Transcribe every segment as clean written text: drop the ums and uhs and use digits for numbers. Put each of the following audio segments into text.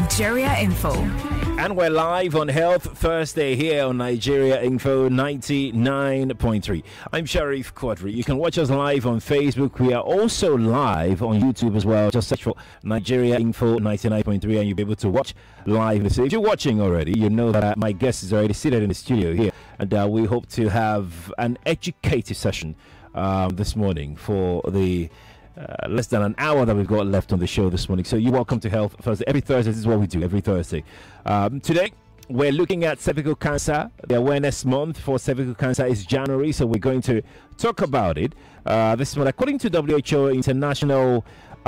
Nigeria Info. And we're live on Health Thursday here on Nigeria Info 99.3. I'm Sharif Quadri. You can watch us live on Facebook. We are also live on YouTube as well. Just search for Nigeria Info 99.3 and you'll be able to watch live. So if you're watching already, you know that my guest is already seated in the studio here. And we hope to have an educative session this morning for the less than an hour that we've got left on the show this morning. So you're welcome to Health Thursday. Every Thursday, this is what we do every Thursday. Today, we're looking at cervical cancer. The awareness month for cervical cancer is January, so we're going to talk about it. This one, according to WHO International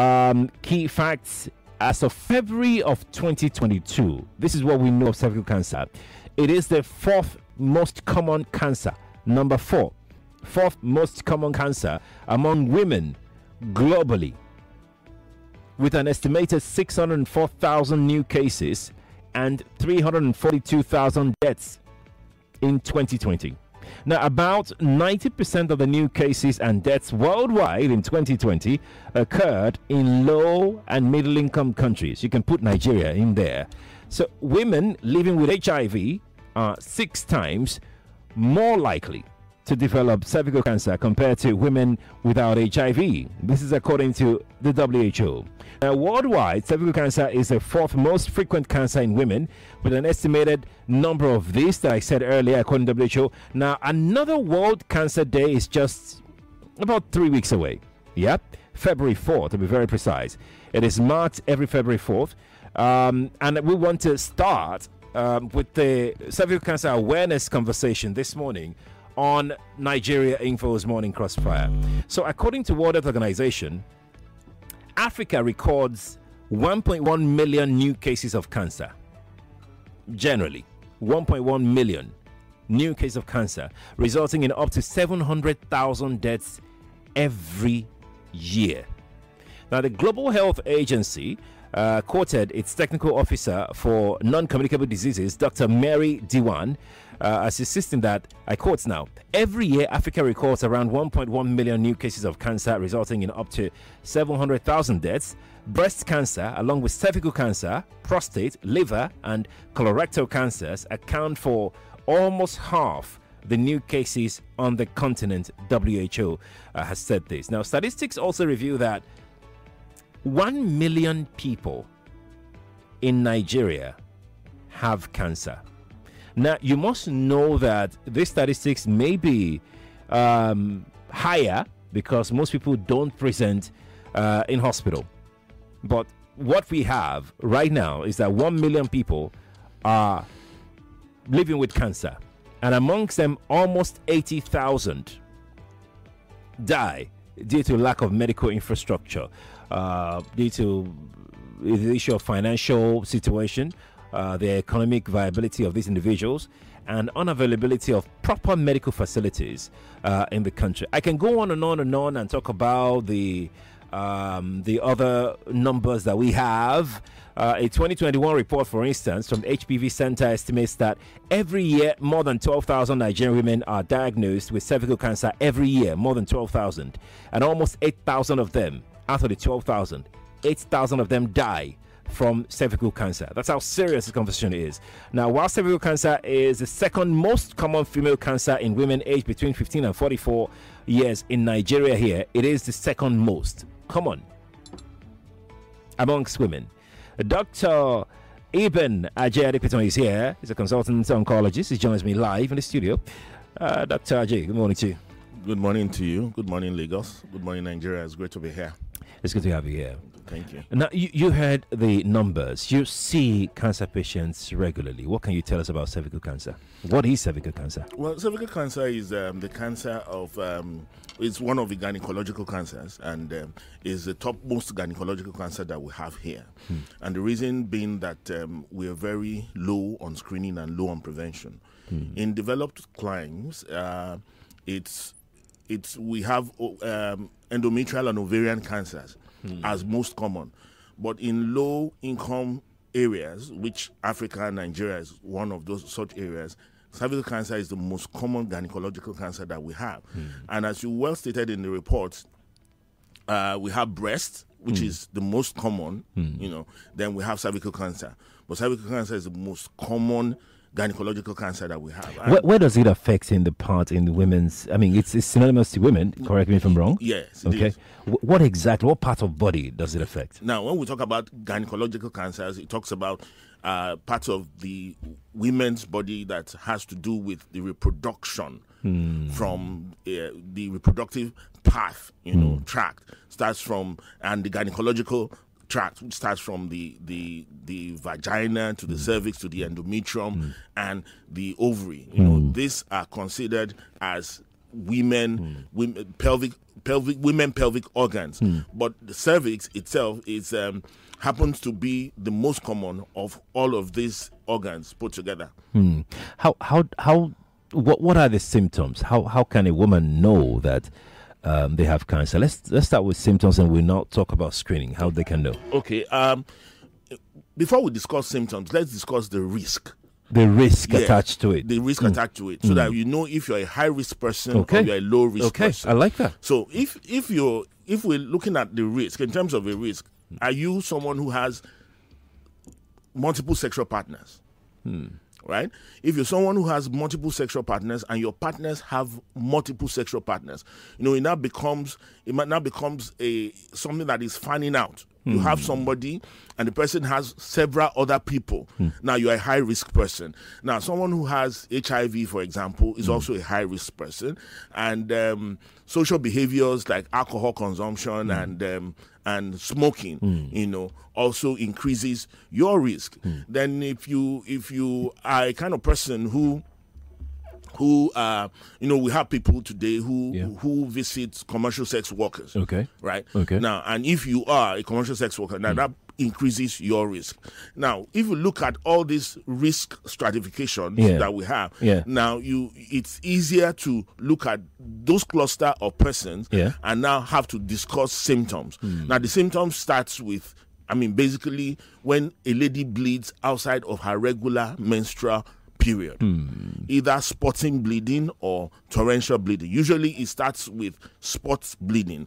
Key Facts, as of February of 2022, this is what we know of cervical cancer. It is the fourth most common cancer. Number four, fourth most common cancer among women globally, with an estimated 604,000 new cases and 342,000 deaths in 2020. Now, about 90% of the new cases and deaths worldwide in 2020 occurred in low and middle income countries. You can put Nigeria in there. So women living with HIV are 6 times more likely to develop cervical cancer compared to women without HIV. This is according to the WHO. Now, worldwide, cervical cancer is the fourth most frequent cancer in women, with an estimated number of these that I said earlier, according to WHO. Now, another World Cancer Day is just about 3 weeks away. Yep, February 4th, to be very precise. It is marked every February 4th. And we want to start with the cervical cancer awareness conversation this morning on Nigeria Info's Morning Crossfire. So according to World Health Organization, Africa records 1.1 million new cases of cancer. Generally, 1.1 million new cases of cancer, resulting in up to 700,000 deaths every year. Now, the Global Health Agency quoted its technical officer for non-communicable diseases, Dr. Mary Diwan, as insisting that, I quote now, every year Africa records around 1.1 million new cases of cancer, resulting in up to 700,000 deaths. Breast cancer, along with cervical cancer, prostate, liver, and colorectal cancers, account for almost half the new cases on the continent. WHO has said this. Now, statistics also reveal that 1 million people in Nigeria have cancer. Now, you must know that these statistics may be higher because most people don't present in hospital. But what we have right now is that 1 million people are living with cancer. And amongst them, almost 80,000 die due to lack of medical infrastructure, due to the issue of financial situation, the economic viability of these individuals, and unavailability of proper medical facilities in the country. I can go on and on and on and talk about the other numbers that we have. A 2021 report, for instance, from HPV Center estimates that every year more than 12,000 Nigerian women are diagnosed with cervical cancer every year, more than 12,000, and almost 8,000 of them, out of the 12,000, 8,000 of them die from cervical cancer. That's how serious this conversation is. Now, while cervical cancer is the second most common female cancer in women aged between 15 and 44 years in Nigeria here, it is the second most common amongst women. Dr. Ibn Ajay Adepiton is here. He's a consultant oncologist. He joins me live in the studio. Dr. Ajay, good morning to you. Good morning to you. Good morning, Lagos. Good morning, Nigeria. It's great to be here. It's good to have you here. Thank you. Now, you heard the numbers. You see cancer patients regularly. What can you tell us about cervical cancer? What is cervical cancer? Well, cervical cancer is the cancer of, it's one of the gynecological cancers, and is the topmost gynecological cancer that we have here. And the reason being that we are very low on screening and low on prevention. In developed climes, we have endometrial and ovarian cancers as most common. But in low-income areas, which Africa and Nigeria is one of those such areas, cervical cancer is the most common gynecological cancer that we have. And as you well stated in the report, we have breast, which is the most common, then we have cervical cancer. But cervical cancer is the most common gynecological cancer that we have. Where does it affect in the women's? I mean, it's synonymous to women. Correct me if I'm wrong. Yes. Okay. What part of body does it affect? Now, when we talk about gynecological cancers, it talks about parts of the women's body that has to do with the reproduction from the reproductive path, tract starts from, and the gynecological tract, which starts from the vagina to the cervix to the endometrium and the ovary. These are considered as women pelvic organs. But the cervix itself is happens to be the most common of all of these organs put together. What are the symptoms? How can a woman know that they have cancer? Let's start with symptoms, and we'll not talk about screening. How they can know. Okay. Before we discuss symptoms, let's discuss the risk. The risk attached to it. The risk attached to it, so that you know if you're a high risk person or you're a low risk person. I like that. So if we're looking at the risk in terms of a risk, are you someone who has multiple sexual partners? Right? If you're someone who has multiple sexual partners and your partners have multiple sexual partners, it might now becomes something that is fanning out. You have somebody and the person has several other people. Now you're a high risk person. Now someone who has HIV, for example, is also a high risk person. And social behaviors like alcohol consumption and smoking, also increases your risk. Then if you are a kind of person who we have people today who visit commercial sex workers. Okay. Right? Okay. Now, and if you are a commercial sex worker, now that increases your risk. Now, if you look at all these risk stratifications that we have, now it's easier to look at those cluster of persons and now have to discuss symptoms. Now, the symptoms starts with, basically when a lady bleeds outside of her regular menstrual period, either spotting bleeding or torrential bleeding. Usually it starts with spots bleeding,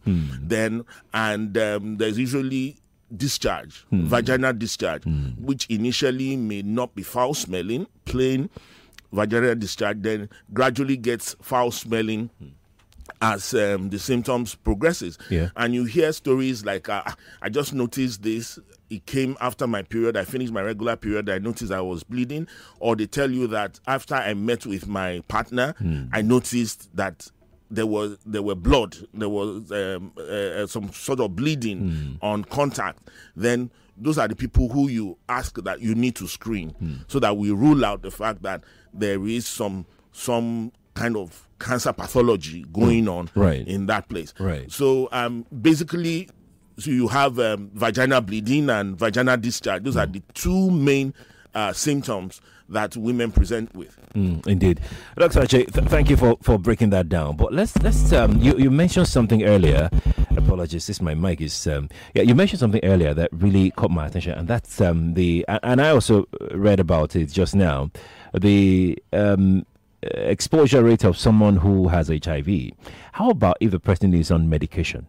there's usually discharge, vaginal discharge, which initially may not be foul smelling, plain vaginal discharge, then gradually gets foul smelling as the symptoms progresses. And you hear stories like, I just noticed this, it came after my period, I finished my regular period, I noticed I was bleeding. Or they tell you that after I met with my partner, I noticed that there were blood, there was some sort of bleeding on contact. Then those are the people who you ask that you need to screen, so that we rule out the fact that there is some kind of cancer pathology going on in that place. So basically, so you have vaginal bleeding and vaginal discharge. Those are the two main symptoms that women present with. Indeed. Dr. Ajay, thank you for breaking that down. But let's you mentioned something earlier. Apologies, this my mic is you mentioned something earlier that really caught my attention, and that's and I also read about it just now. The exposure rate of someone who has HIV. How about if the person is on medication?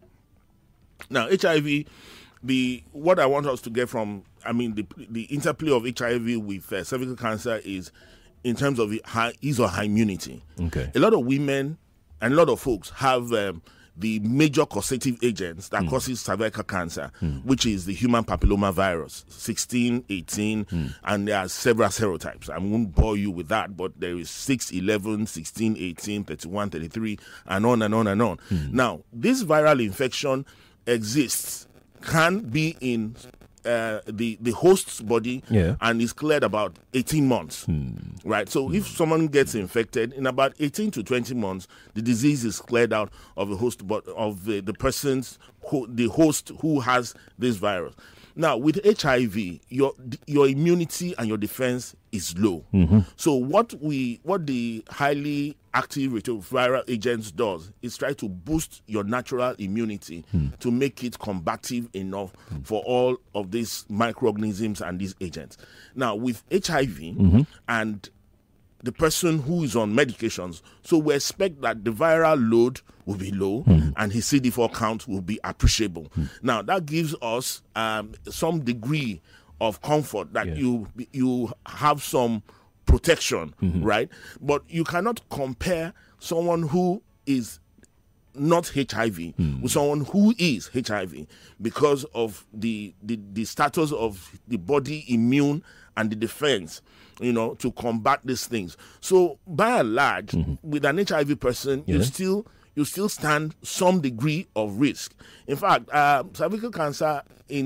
Now, HIV, what I want us to get from, the interplay of HIV with cervical cancer is in terms of his or her immunity. Okay. A lot of women and a lot of folks have the major causative agents that causes cervical cancer, which is the human papilloma virus, 16, 18, and there are several serotypes. I won't bore you with that, but there is 6, 11, 16, 18, 31, 33, and on and on and on. Now, this viral infection exists, can be in the host's body and is cleared about 18 months, right? So if someone gets infected, in about 18 to 20 months, the disease is cleared out of the host, of the person's, the host who has this virus. Now, with HIV, your immunity and your defense is low. So what the highly active retroviral agents does is try to boost your natural immunity to make it combative enough for all of these microorganisms and these agents. Now, with HIV and the person who is on medications. So we expect that the viral load will be low and his CD4 count will be appreciable. Now, that gives us some degree of comfort that you have some protection, right? But you cannot compare someone who is not HIV with someone who is HIV because of the status of the body immune and the defense, to combat these things. So by and large, with an HIV person, you still stand some degree of risk. In fact, cervical cancer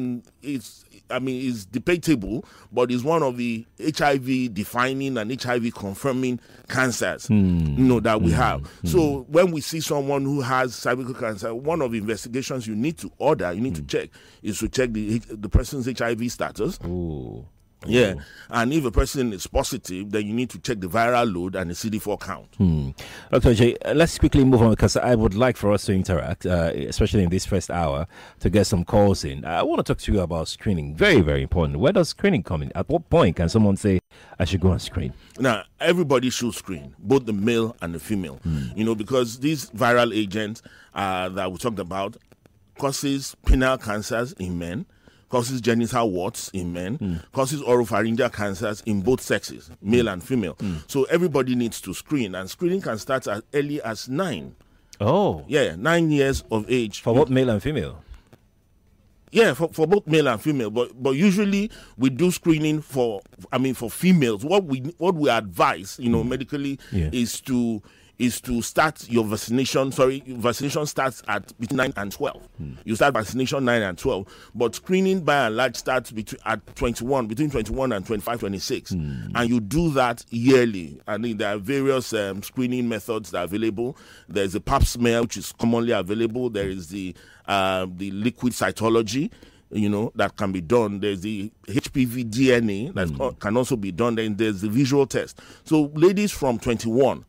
is debatable, but is one of the HIV defining and HIV confirming cancers, that we have. So when we see someone who has cervical cancer, one of the investigations you need to check is to check the person's HIV status. Ooh. Yeah, and if a person is positive, then you need to check the viral load and the CD4 count. Dr. J, let's quickly move on because I would like for us to interact, especially in this first hour, to get some calls in. I want to talk to you about screening. Very, very important. Where does screening come in? At what point can someone say, I should go and screen? Now, everybody should screen, both the male and the female, because these viral agents that we talked about causes penile cancers in men, causes genital warts in men, causes oropharyngeal cancers in both sexes, male and female. So everybody needs to screen, and screening can start as early as 9. Oh. Yeah, 9 years of age. For both male and female? Yeah, for both male and female, but usually we do screening for females. What we advise, medically is to start your vaccination. Vaccination starts at between 9 and 12. You start vaccination 9 and 12, but screening by and large starts between 21 and 25, 26. And you do that yearly. I mean, there are various screening methods that are available. There's the pap smear, which is commonly available. There is the liquid cytology, that can be done. There's the HPV DNA that can also be done. Then there's the visual test. So ladies from 21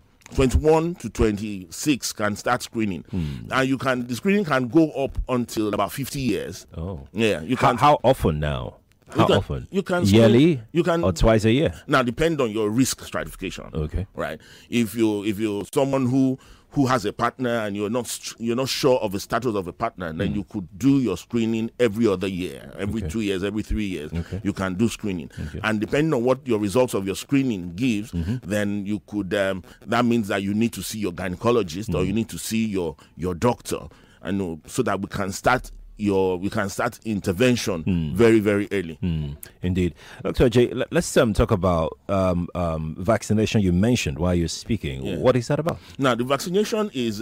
to 26 can start screening, and the screening can go up until about 50 years. Oh, yeah. You can. How often now? How often? You can yearly. You can, or twice a year. Now, depend on your risk stratification. Okay. Right. If you're someone who has a partner and you're not sure of the status of a partner, then you could do your screening every other year, every 2 years, every 3 years. Okay. You can do screening, and depending on what your results of your screening gives, then you could. That means that you need to see your gynecologist or you need to see your doctor, so that we can start intervention very, very early. Indeed. Dr. J, let's talk about vaccination you mentioned while you're speaking. Yeah. What is that about? Now, the vaccination is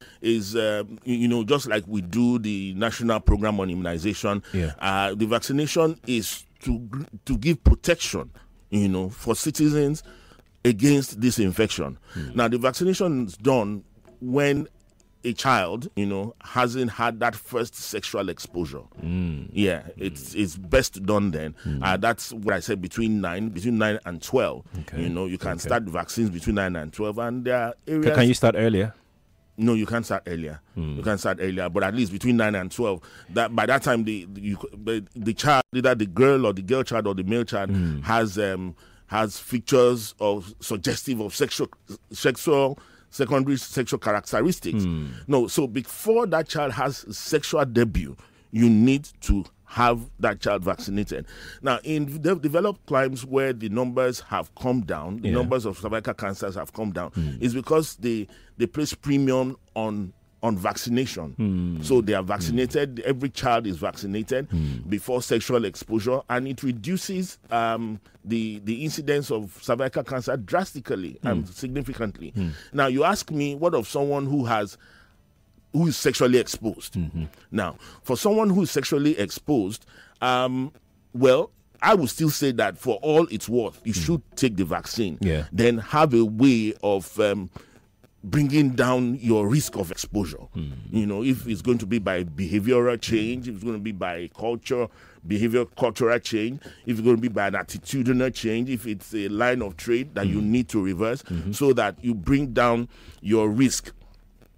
just like we do the national program on immunization. Yeah. The vaccination is to give protection, for citizens against this infection. Now, the vaccination is done when a child, hasn't had that first sexual exposure. Yeah, it's best done then. That's what I said, between 9 and 12. Okay. You can start the vaccines between 9 and 12, and there are areas. Can you start earlier? No, you can't start earlier. You can start earlier, but at least between 9 and 12. That by that time the child, either the girl or the girl child or the male child, has features suggestive of secondary sexual characteristics. No, so before that child has sexual debut, you need to have that child vaccinated. Now, in developed climes where the numbers have come down, the numbers of cervical cancers have come down, is because they place premium on vaccination. So they are vaccinated. Every child is vaccinated before sexual exposure, and it reduces the incidence of cervical cancer drastically and significantly. Now, you ask me, what of someone who is sexually exposed? Now, for someone who is sexually exposed, well, I would still say that for all it's worth, you should take the vaccine. Yeah. Then have a way of bringing down your risk of exposure. If it's going to be by behavioral change, if it's going to be by cultural change, if it's going to be by an attitudinal change, if it's a line of trade that you need to reverse, so that you bring down your risk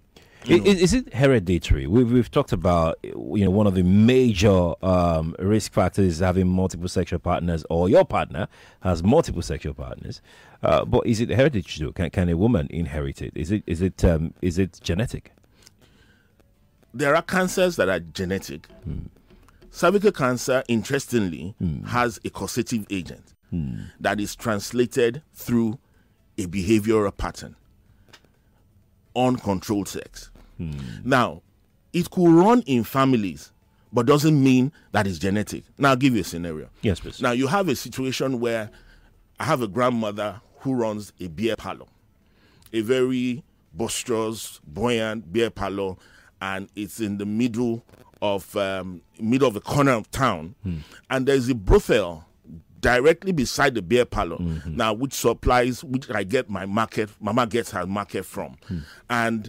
Is it hereditary? We've talked about, one of the major risk factors is having multiple sexual partners, or your partner has multiple sexual partners. But is it hereditary? Can a woman inherit it? Is it genetic? There are cancers that are genetic. Cervical cancer, interestingly, has a causative agent that is translated through a behavioral pattern, uncontrolled sex. Now, it could run in families, but doesn't mean that it's genetic. Now, I'll give you a scenario. Yes, please. Now, you have a situation where I have a grandmother who runs a beer parlor, a very boisterous, buoyant beer parlor, and it's in the middle of a corner of town, and there's a brothel directly beside the beer parlor. Now, which I get my market. Mama gets her market from, and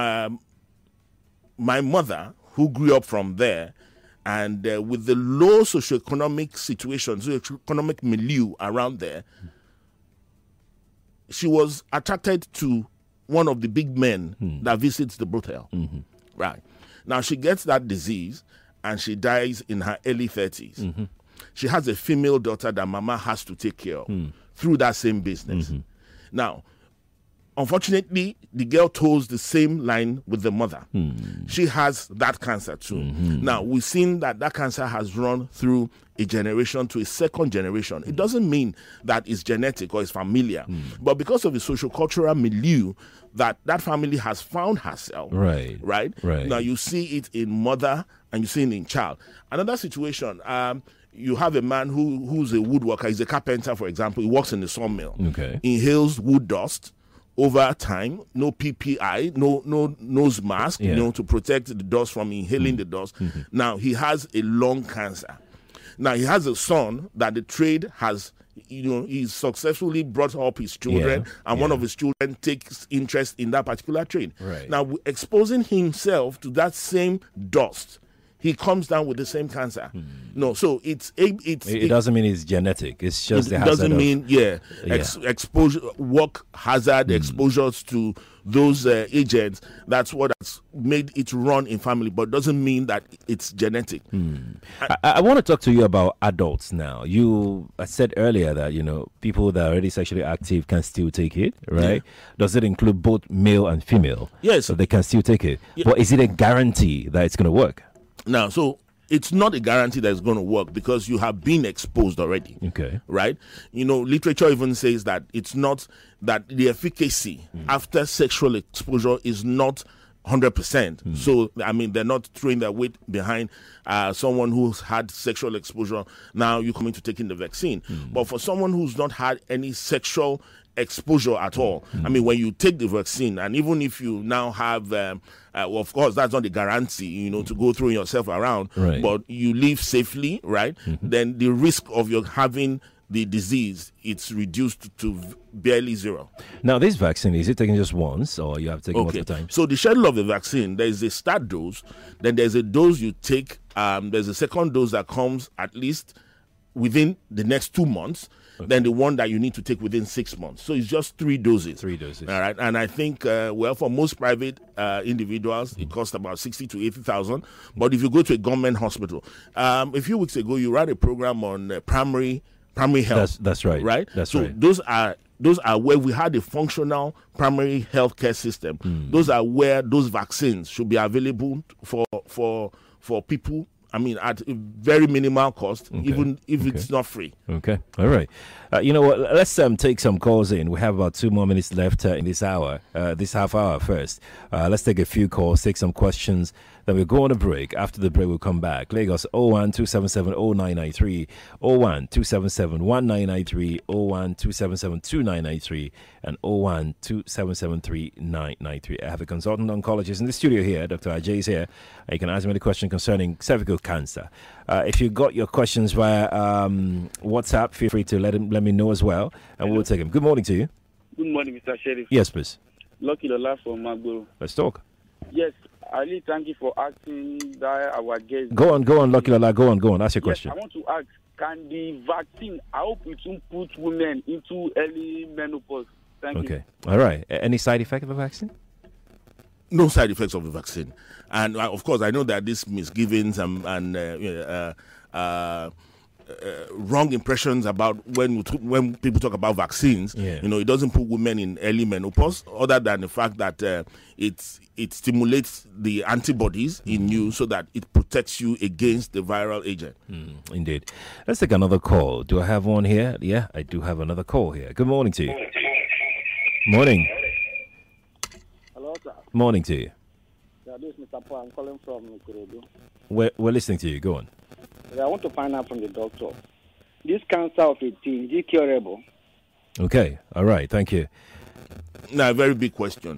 my mother, who grew up from there, and with the low socioeconomic situation, socioeconomic milieu around there, she was attracted to one of the big men that visits the brothel. Right. Now, she gets that disease, and she dies in her early 30s. She has a female daughter that Mama has to take care of through that same business. Now, unfortunately, the girl toes the same line with the mother. She has that cancer too. Now, we've seen that cancer has run through a generation to a second generation. It doesn't mean that it's genetic or it's familiar, but because of the social-cultural milieu that family has found herself, right? Now, you see it in mother and you see it in child. Another situation, you have a man who's a woodworker, he's a carpenter, for example. He works in the sawmill. Inhales wood dust over time, no PPI, no nose mask, to protect the dust from inhaling the dust. Now, he has a lung cancer. Now, he has a son that the trade has, he's successfully brought up his children, and one of his children takes interest in that particular trade. Now, exposing himself to that same dust, he comes down with the same cancer. No, so it doesn't mean it's genetic. It's just it doesn't mean exposure, work hazard, exposures to those agents. That's what has made it run in family, but doesn't mean that it's genetic. I want to talk to you about adults now. I said earlier that people that are already sexually active can still take it, right? Does it include both male and female? Yes, so they can still take it. But is it a guarantee that it's going to work? Now, so it's not a guarantee that it's going to work because you have been exposed already. Right? Literature even says that it's not that the efficacy after sexual exposure is not 100%. So, I mean, they're not throwing their weight behind someone who's had sexual exposure. Now you're coming to taking the vaccine. But for someone who's not had any sexual exposure at all, I mean, when you take the vaccine, and even if you now have, well, of course, that's not the guarantee, to go throwing yourself around, but you live safely, right? Then the risk of your having the disease, it's reduced to barely zero. Now, this vaccine, is it taken just once, or you have taken multiple times? So the schedule of the vaccine, there is a start dose, then there's a dose you take, there's a second dose that comes at least within the next 2 months, then the one that you need to take within 6 months. So it's just 3 doses. 3 doses. All right. And I think, for most private individuals, it costs about 60 to 80,000. But if you go to a government hospital, a few weeks ago, you ran a program on primary health. That's right. Right? That's right. Those are where we had a functional primary health care system. Those are where those vaccines should be available for people. I mean, at a very minimal cost, even if it's not free. Okay. All right. You know what? Let's take some calls in. We have about 2 more minutes left in this hour, this half hour first. Let's take a few calls, take some questions. Then we'll go on a break. After the break, we'll come back. Lagos 01-277-0993, 01-277-1993, 01-277-2993, and 01-277-3993. I have a consultant oncologist in the studio here. Dr. Ajay is here. You can ask me the question concerning cervical cancer. If you got your questions via WhatsApp, feel free to let me know as well, and we'll take them. Good morning to you. Good morning, Mr. Sheriff. Yes, please. Lucky Lola from Magboro. Let's talk. Yes, I really thank you for asking that our guest. Go on, Lucky Lola. Go on. Ask your question. I want to ask, can the vaccine, I hope it won't put women into early menopause. Thank you. Okay. All right. Any side effect of the vaccine? no side effects of the vaccine. And of course, I know that these misgivings and wrong impressions about when people talk about vaccines. It doesn't put women in early menopause, other than the fact that it stimulates the antibodies in you so that it protects you against the viral agent. Indeed. Let's take another call. Do I have one here? Yeah, I do have another call here. Good morning to you. Morning. Hello, sir. Morning to you. Yeah, this is Mr. Paul. I'm calling from Kurodu. We're listening to you. Go on. I want to find out from the doctor. This cancer of a teen, is it curable? Okay. All right. Thank you. Now, a very big question.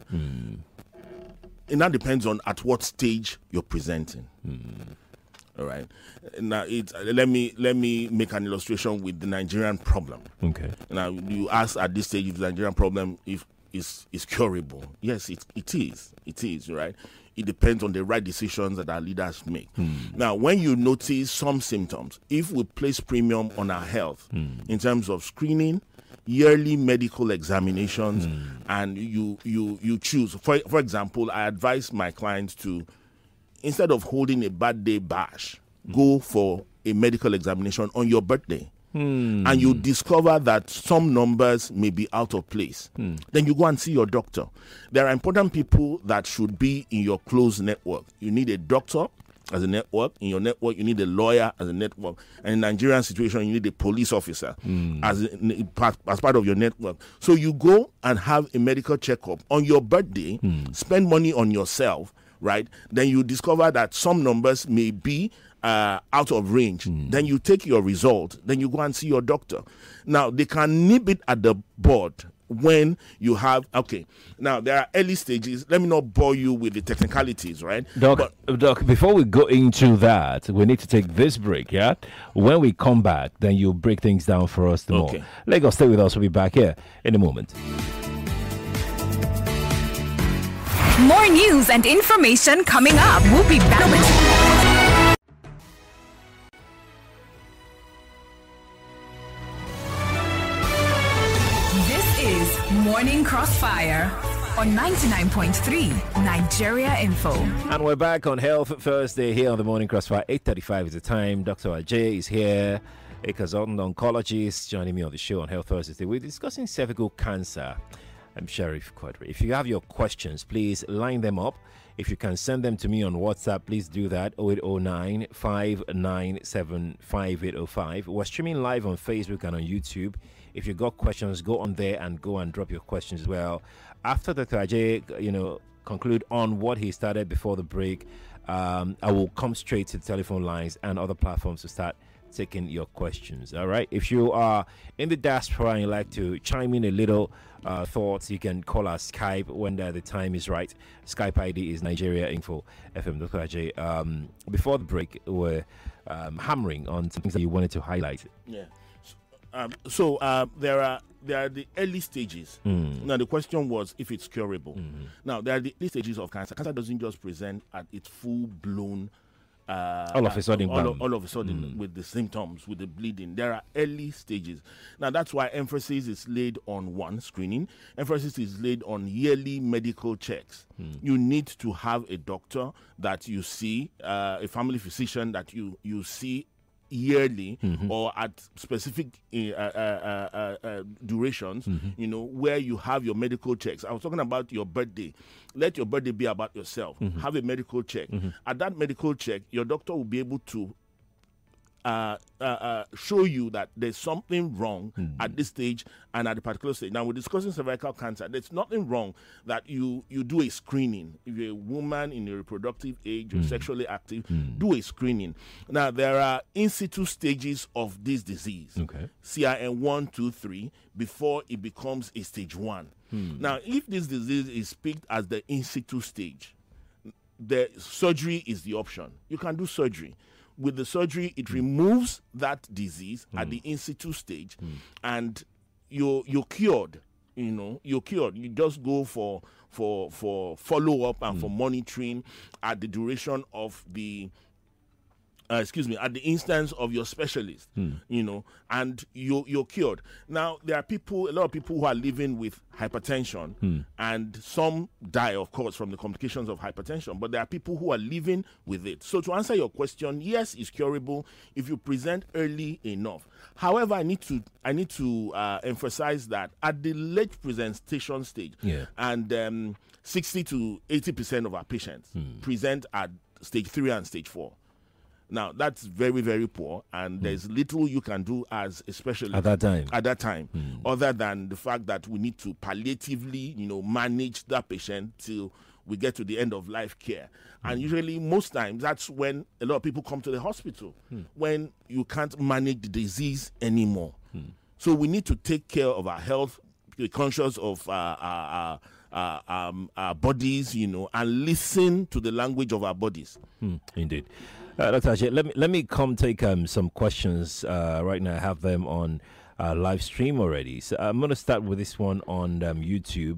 And that depends on at what stage you're presenting. All right. Now, let me make an illustration with the Nigerian problem. Okay. Now, you ask at this stage if the Nigerian problem is curable. Yes, it is. It is, right? It depends on the right decisions that our leaders make. Now, when you notice some symptoms, if we place premium on our health in terms of screening, yearly medical examinations, and you choose. For example, I advise my clients to, instead of holding a birthday bash, go for a medical examination on your birthday. And you discover that some numbers may be out of place, then you go and see your doctor. There are important people that should be in your close network. You need a doctor as a network. In your network, you need a lawyer as a network. And in Nigerian situation, you need a police officer as part of your network. So you go and have a medical checkup on your birthday, spend money on yourself, right? Then you discover that some numbers may be out of range. Then you take your result, then you go and see your doctor. Now, they can nip it at the bud when you have, now there are early stages. Let me not bore you with the technicalities, right? Doc, before we go into that, we need to take this break, yeah? When we come back, then you'll break things down for us more. Lagos, stay with us. We'll be back here in a moment. More news and information coming up. We'll be back with you. Morning Crossfire on 99.3 Nigeria Info. And we're back on Health Thursday here on the Morning Crossfire. 8:35 is the time. Dr. Ajay is here, a consultant oncologist, joining me on the show on Health Thursday. We're discussing cervical cancer. I'm Sheriff Quadri. If you have your questions, please line them up. If you can send them to me on WhatsApp, please do that. 0809 597 5805. We're streaming live on Facebook and on YouTube. If you got questions, go on there and go and drop your questions as well. After Dr. Ajay, conclude on what he started before the break, I will come straight to the telephone lines and other platforms to start taking your questions. All right. If you are in the diaspora and you like to chime in a little thoughts, you can call us Skype when the time is right. Skype ID is Nigeria Info FM. Dr. Ajay, before the break, we're hammering on things that you wanted to highlight. Yeah. So there are the early stages. Now the question was if it's curable. Now there are the early stages of cancer. Cancer doesn't just present at its full blown. All of a sudden, all of a sudden, with the symptoms, with the bleeding. There are early stages. Now that's why emphasis is laid on screening. Emphasis is laid on yearly medical checks. You need to have a doctor that you see, a family physician that you see yearly or at specific durations, where you have your medical checks. I was talking about your birthday. Let your birthday be about yourself. Have a medical check. At that medical check, your doctor will be able to show you that there's something wrong at this stage and at a particular stage. Now, we're discussing cervical cancer. There's nothing wrong that you do a screening. If you're a woman in a reproductive age, you're sexually active, do a screening. Now, there are in situ stages of this disease. CIN 1, 2, 3, before it becomes a stage 1. Now, if this disease is picked as the in situ stage, the surgery is the option. You can do surgery. With the surgery, it removes that disease at the in situ stage, and you're cured. You're cured. You just go for follow up and for monitoring at the duration of the at the instance of your specialist, and you're cured. Now, there are a lot of people who are living with hypertension, and some die, of course, from the complications of hypertension, but there are people who are living with it. So to answer your question, yes, it's curable if you present early enough. However, I need to emphasize that at the late presentation stage, and 60 to 80% of our patients present at stage 3 and stage 4. Now, that's very, very poor, and there's little you can do as a specialist at that time, other than the fact that we need to palliatively, manage that patient till we get to the end of life care. And usually, most times, that's when a lot of people come to the hospital, when you can't manage the disease anymore. So we need to take care of our health, be conscious of our bodies, and listen to the language of our bodies. Indeed. Dr. Ajay, let me come take some questions right now. I have them on live stream already. So I'm going to start with this one on YouTube.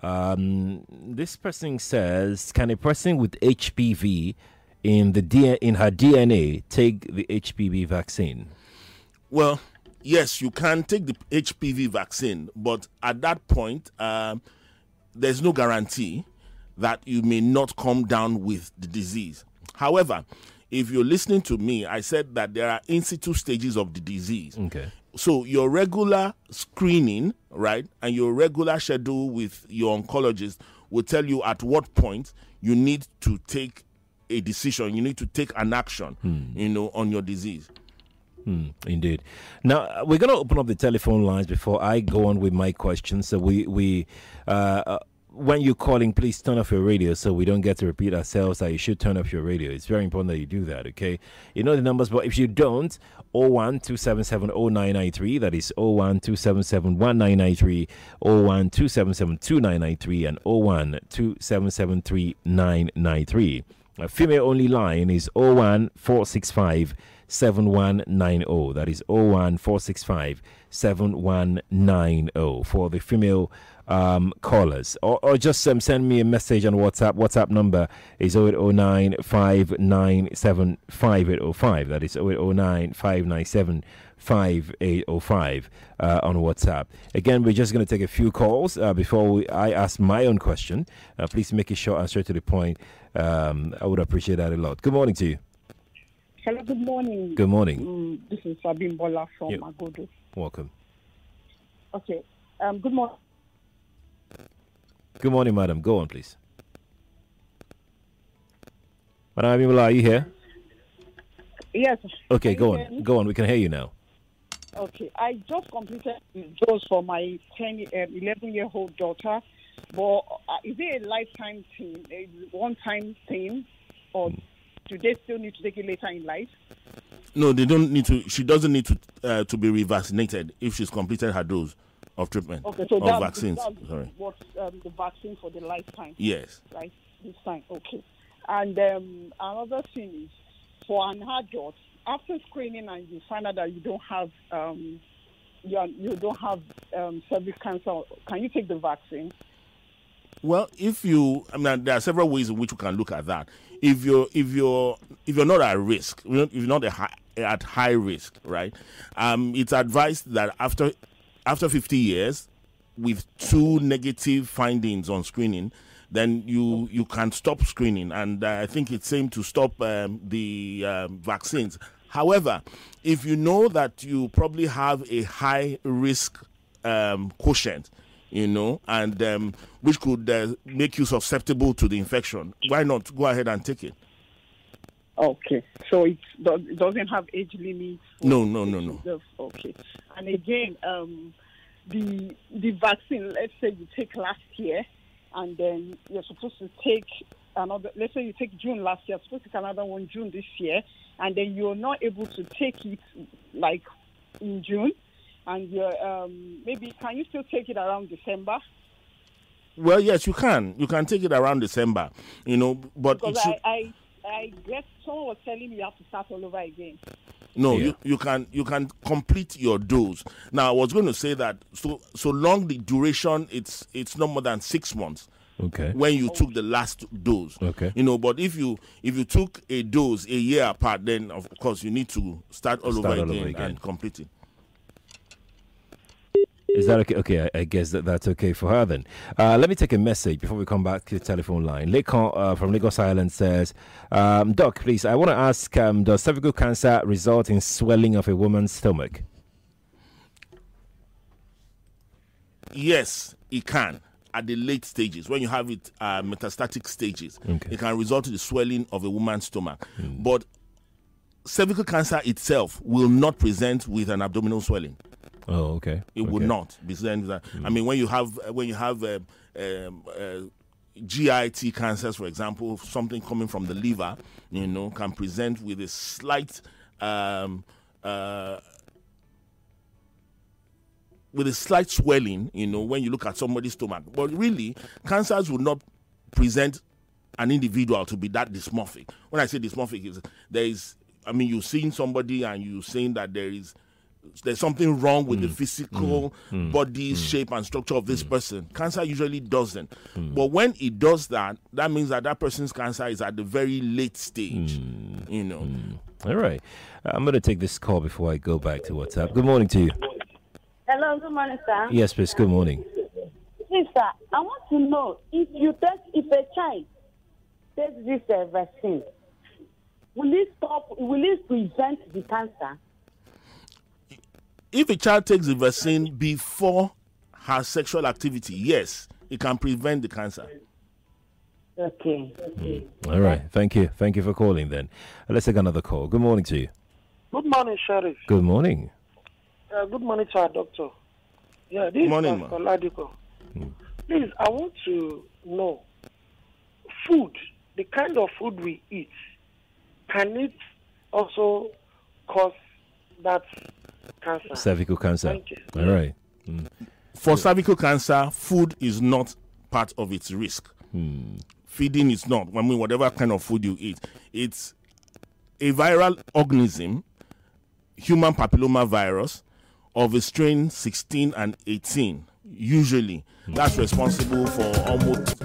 This person says, can a person with HPV in her DNA take the HPV vaccine? Well, yes, you can take the HPV vaccine, but at that point, there's no guarantee that you may not come down with the disease. However, if you're listening to me, I said that there are in situ stages of the disease. Okay. So your regular screening, right, and your regular schedule with your oncologist will tell you at what point you need to take a decision. You need to take an action, on your disease. Indeed. Now, we're going to open up the telephone lines before I go on with my questions. So when you're calling, please turn off your radio so we don't get to repeat ourselves. That you should turn off your radio. It's very important that you do that, okay? You know the numbers, but if you don't, 012770993, that is 012771993, 012772993, and 012773993. A female only line is 01465 7190. That is 01465 7190 for the female callers, or just send me a message on WhatsApp. WhatsApp number is 0809 597 5805. That is 0809 597 5805 on WhatsApp. Again, we're just going to take a few calls before I ask my own question. Please make it short and straight to the point. I would appreciate that a lot. Good morning to you. Hello, good morning. Good morning. This is Sabine Bola from Magodo. Welcome. Okay. Good morning. Good morning, madam. Go on, please. Madam Abimbola, are you here? Yes. Okay, go on. Go on. We can hear you now. Okay. I just completed dose for my 11-year-old daughter. But is it a lifetime thing, a one-time thing, or do they still need to take it later in life? No, they don't need to. She doesn't need to be revaccinated if she's completed her dose of treatment. Okay, so of vaccines. Sorry. What's the vaccine for the lifetime? Yes. Right, this time. Okay. And another thing is, for an adult, after screening and you find out that you don't have you don't have cervix cancer, can you take the vaccine? Well, there are several ways in which you can look at that. If you're not at risk, if you're not at high risk, right? It's advised that after 50 years, with 2 negative findings on screening, then you can stop screening, and I think it's same to stop the vaccines. However, if you know that you probably have a high risk quotient, and which could make you susceptible to the infection, why not go ahead and take it? Okay, so it doesn't have age limits? No. Okay, and again, the vaccine, let's say you take last year, and then you're supposed to take another, let's say you take June last year, you're supposed to take another one June this year, and then you're not able to take it like in June, and you're maybe, can you still take it around December? Well, yes, you can. You can take it around December, but because I guess someone was telling me you have to start all over again. No, you can complete your dose. Now, I was going to say that so long the duration, it's not more than 6 months, Okay. when you took the last dose. Okay. But if you took a dose a year apart, then of course you need to start all over again and complete it. Is that okay? Okay, I guess that's okay for her then. Let me take a message before we come back to the telephone line. Lekon from Lagos Island says, Doc, please, I want to ask, does cervical cancer result in swelling of a woman's stomach? Yes, it can. At the late stages, when you have it metastatic stages, it can result in the swelling of a woman's stomach. But cervical cancer itself will not present with an abdominal swelling. Oh, okay. It would not present with that. I mean, when you have GIT cancers, for example, something coming from the liver, can present with a slight swelling, when you look at somebody's stomach. But really, cancers will not present an individual to be that dysmorphic. When I say dysmorphic, you've seen somebody and you're saying that there's something wrong with the physical body shape and structure of this person. Cancer usually doesn't. But when it does that means that person's cancer is at the very late stage. All right. I'm going to take this call before I go back to WhatsApp. Good morning to you. Hello, good morning, sir. Yes, please. Good morning. Please, sir, I want to know if a child takes this vaccine, will it prevent the cancer? If a child takes the vaccine before her sexual activity, yes, it can prevent the cancer. Okay. All right. Thank you. Thank you for calling then. Let's take another call. Good morning to you. Good morning, Sheriff. Good morning. Good morning to our doctor. Yeah, this is Pastor Ladiko. Please, I want to know food, the kind of food we eat, can it also cause that cancer? Cervical cancer. Thank you. All right. For cervical cancer, food is not part of its risk. Feeding is not. I mean, whatever kind of food you eat, it's a viral organism, human papilloma virus, of a strain 16 and 18, usually. That's responsible for almost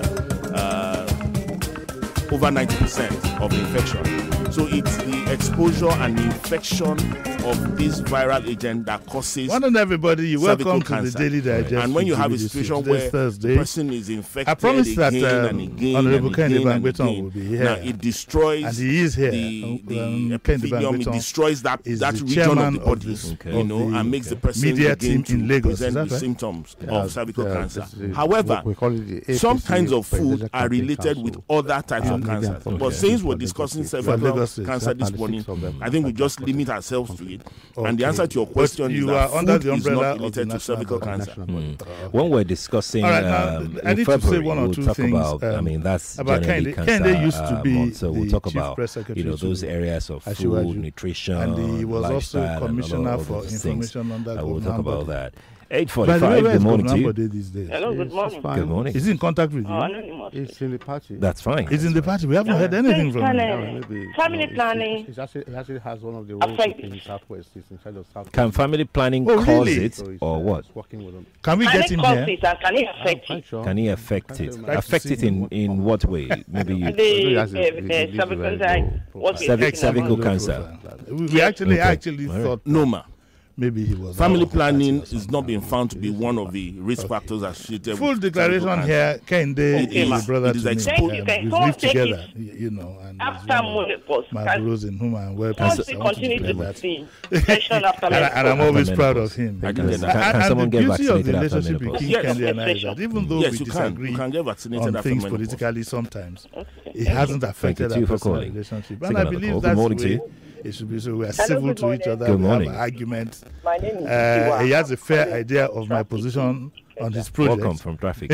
over 90% of the infection. So it's the exposure and the infection of this viral agent that causes Morning, everybody. You welcome to cancer. the Daily Digest. And when you have a situation where Thursday, the person is infected, I promise that Honorable Kehinde Bangbeton will be here. Now it destroys and he is here. the epithelium. It destroys that region of the body, and makes the person media begin team in to Lagos. present the symptoms of cervical cancer. However, some kinds of food are related with other types of cancers. But since we're discussing cervical cancer this morning, I think we just limit ourselves to it. And the answer to your question is that food is not related to cervical cancer. When we're discussing I need to say one or two things about, that's about generally Kehinde. cancer Kehinde used to be month, so we'll talk the about Chief Press Secretary those areas of food, Asiwaju, nutrition, and he was also lifestyle, Commissioner and all for those Information things. under We'll talk about that. By the 8:45. way, Good morning to you. these days? Hello, good morning. Good morning. Is he in contact with you? Anonymous. It's in the party. That's fine. He's in the party. We haven't heard anything from him. Maybe, Family planning. He actually has one of the roles in the Southwest. He's in charge of Southwest. Can family planning Oh, cause really? it So he's, or what? he's working with them. Can we get him here? Can it affect Quite it? sure. Can he affect it? to Affect see it in what way? Maybe you The cervical side. What we're talking cervical about. cancer. We actually Okay. actually All right. thought Noma. maybe he was Family planning is not being found to be one of the risk factors associated full with declaration cervical here. Kehinde Okay, is ma. a brother It is to me. exposed. Thank you. Can We've someone lived take together, it and he's after one of menopause? my bros in whom I'm well Once pleased. we I want to continue declare to that. see session after And I'm menopause. always After proud menopause. of him. I can get that. Can And someone the get beauty of the vaccinated after relationship menopause? between Yes. Kehinde and I is that even though Yes, we you disagree can get vaccinated on after things menopause. politically sometimes, it hasn't affected Thank you our for personal calling. relationship. Take And I another believe call. Good that's the morning to way you. it should be. So we are civil good to each morning. other. Good We have morning. an argument. My name is Tiwa. He has a fair idea of my position on his project. Welcome from traffic.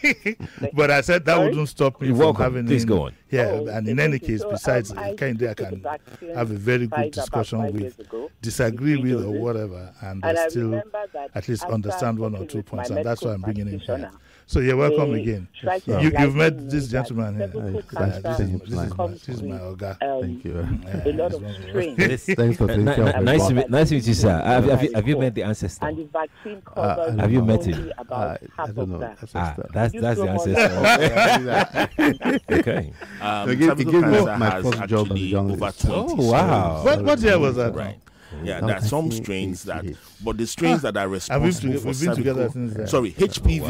But I said that wouldn't stop me You're from welcome. having Please him go on. here. And in any case, So, besides I Kehinde, I took can the vaccine have a very good 5 discussion with, ago, disagree with with or doses. whatever, and And I still remember that at least after understand one or talking two with points, my and that's why I'm medical bringing him here. practitioner, So you're welcome they again. tried to You've enlighten met me this that gentleman here. cervical This is cancer This is my Oga. Thank you. a lot of strain. Thanks for taking care of Nice to us. meet you, sir. Have you met the ancestor? And the vaccine covers have you met only him? about about half I don't know. of that. That's the answer. Okay. Cervical cancer my has first job as a actually journalist. over 20. Oh, wow. What year was that? Right. Yeah, there are some strains that, but the strains that are responsible for we've been together since cervical. Sorry, HPV.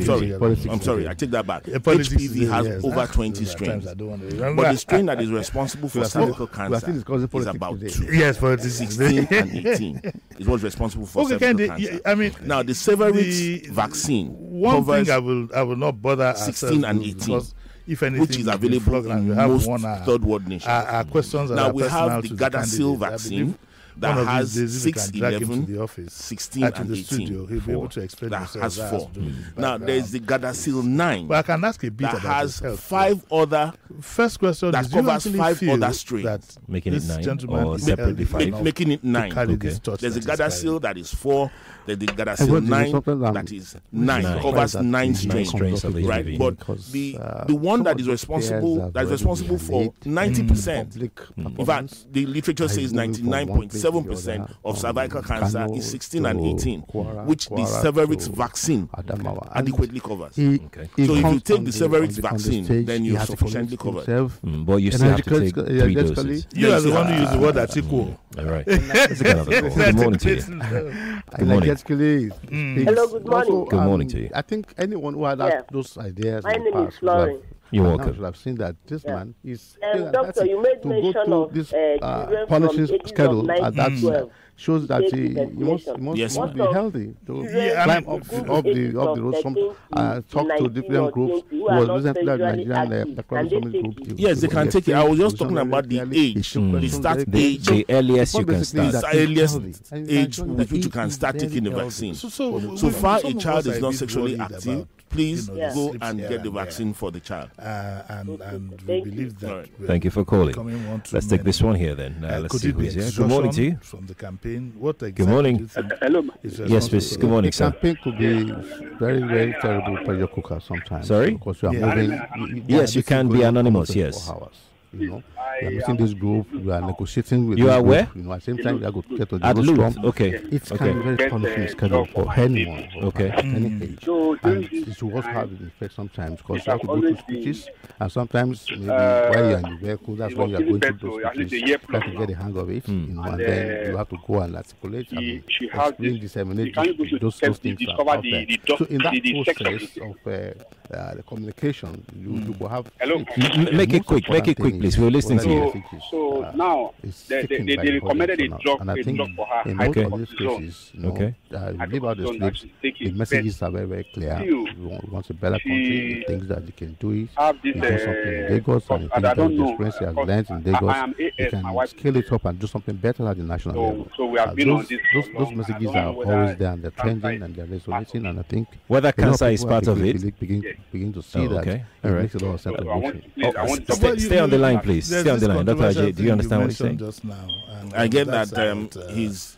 I'm sorry. I take that back. HPV has over 20 strains. But the strain that is responsible for cervical cancer is about 2. Yes, politics. 16 and 18 is what's responsible for cervical cancer. I mean, now the Severix vaccine one covers thing I will not bother 16 and 18. If anything, which is available in most third world nations. Our questions now we have the Gardasil vaccine that has 6, 11, 16 and 18. He'll be able to explain that has 4. Now there is the Gardasil 9 but I can ask a bit that about has health, 5 other. First question that is, covers do you 5 feel other strains, that making it 9 gentleman or is separately healthy 5, making it 9. There's a Gardasil that is 4. There's the Gardasil 9 that is 9 covers 9 strains, right? But the one that is responsible for 90%. In fact, the literature says 99.7% of cervical cancer is 16 and 18, which the Severix vaccine adequately covers. So if you take the Severix vaccine, then you're sufficiently covered. But you still have to take 3 doses. You are the one who used the word article. All right. Good morning to you. Good morning. Hello, good morning. Also, good morning to you. I think anyone who had those ideas My in the name past is Lauren. You're welcome. should have seen that this man is Doctor, you made mention of this children policy from ages schedule of 9 at to that 12. shows that he must be healthy to climb up the road. Some talk to different groups. Who was recently at Nigerian group. Yes, they can take it. I was just talking about the age, the start age, the earliest you can start. The earliest age with which you can start taking the vaccine. So far, a child is not sexually active. Please go and get the vaccine for the child. And we believe that. Thank you for calling. Let's take this one here then. Let's see who's here. Good morning to you. From the campaign. What good morning. Hello. Yes, please. Good morning, sir. The campaign could be very, very terrible pressure cooker sometimes. Sorry? Because you are moving. Yes, you can be anonymous. Yes. You know, we are missing this group. We are negotiating with. You are where? You know, at the same time, we are going to get to the at Luth. Okay. It's kind of very punishing schedule for anyone. Okay. At any age. And it should also have an effect sometimes because you have to go through speeches, and sometimes maybe while you are in the vehicle, that's when you are going through those speeches. You have to get the hang of it, you know, and then you have to go and articulate and explain, disseminate those things out there. So in that process of the communication, you will have. Hello. Make it quick, please. We're listening to you. So now they recommended a drug for her. In most of these cases, you leave out the slips. The messages are very, very clear. You want a better country. The things that you can do is you do something in Lagos, and the things that the experience you have learned in Lagos, you can scale it up and do something better at the national level. So we have been on this. Those messages are always there, and they're trending and they're resonating, and I think whether cancer is part of it. Begin to see that. It makes a lot of sense. Stay on the line, please. Stay on the line. Dr. Ajay, do you understand what he's saying? Just now, I get that he's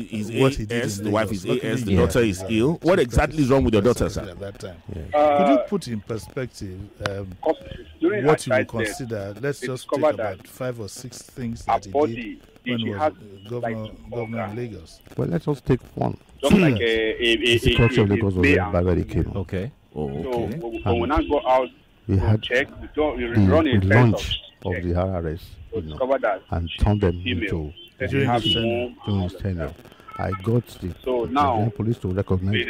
AS, the wife is AS, the daughter is ill. What exactly is wrong with your daughter, sir? At that time. Could you put in perspective what you would consider? Let's just take about 5 or 6 things that he did when he was governor of Lagos. Well, let's just take one. Just like the situation of Lagos was very came. Okay. So when we now go out, we had check, the launch of the RRS, and turned them into during his tenure. I got the Nigerian police to recognize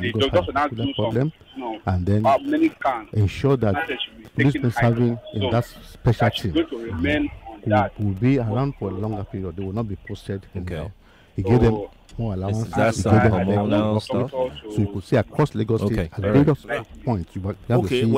the problem and then ensure that policemen serving in that special team will be around for a longer period. They will not be posted. Okay. He gave them more allowance. That's hormonal stuff. So you could see across Lagos State at various points. You have to see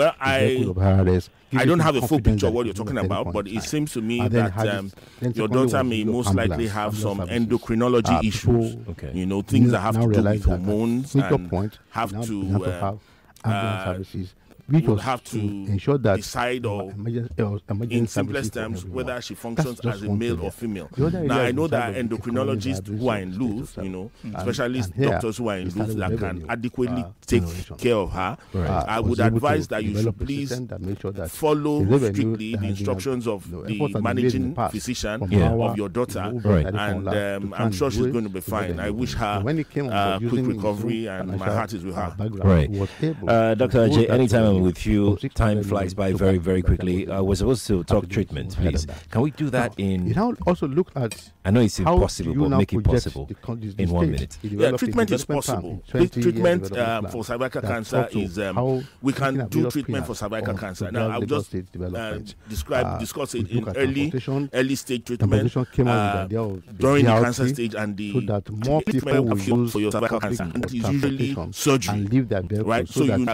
I don't have a full picture of what you're talking about, but it seems to me that your daughter may most likely have some endocrinology issues. You know, things that have to do with hormones and have to ambulance services would have to ensure that decide or in simplest terms whether she functions as a male or female. Now I know that endocrinologists who are in Louvre, specialist doctors who are in Louvre that can adequately take care of her. I would advise that you should please follow strictly the instructions of the managing physician of your daughter, and I'm sure she's going to be fine. I wish her quick recovery, and my heart is with her. Right. Dr. Ajay, anytime I'm with you, time flies by very, very quickly. We're supposed to talk treatment, please. Can we do that in... also look at... I know it's impossible, but make it possible in 1 minute. Yeah, treatment is possible. Treatment for cervical cancer is... we can do treatment for cervical cancer. Now, I'll just discuss it in early stage treatment during the cancer stage, and the treatment for your cervical cancer. And it is usually surgery, right? So you are an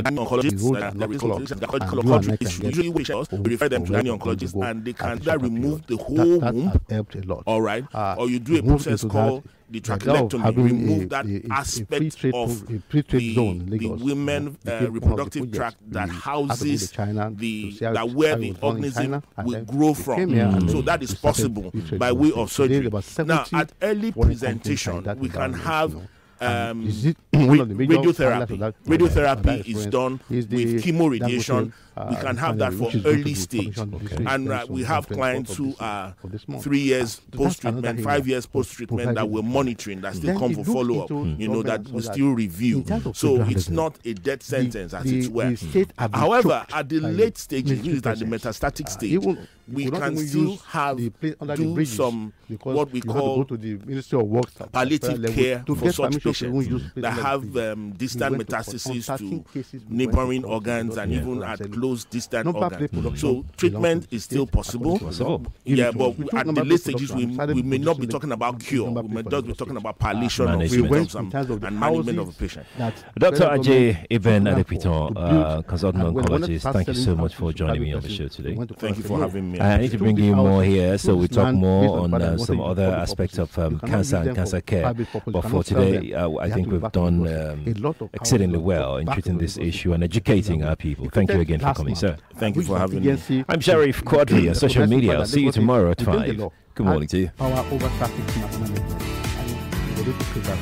oncologist, usually we refer them to any oncologist, and they can either remove the whole womb, all right, or you do a process called the trachelectomy, remove that aspect of the women reproductive tract that houses that where the organism will grow from. So that is possible by way of surgery. Now, at early presentation, we can have radiotherapy. Radiotherapy is done with chemoradiation. We can have that for early stage. And we have clients who are 3 years post-treatment, 5 years post-treatment that we're monitoring, that still come for follow-up, that we still review. So it's not a death sentence as it were. However, at the late stages, which is at the metastatic stage, we can still do some what we call palliative care for such patients that have distant metastasis to neighboring organs and even at close distant organs. So treatment is still possible. Yeah, but at the late stages, we may not be talking about cure. We may just be talking about palliation of symptoms and management of a patient. Dr. Ajay Ibn Adepiton, consultant oncologist, thank you so much for joining me on the show today. Thank you for having me. I need to bring you more here, so we talk more on some other aspects of cancer and cancer care. But for today, I think we've done exceedingly well in treating this issue and educating our people. Thank you again for coming, sir. Thank you for having me. I'm Sharif Quadri on social media. I'll see you tomorrow at 5. Good morning to you. Power over traffic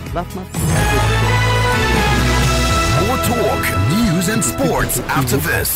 More talk, news, and sports after this.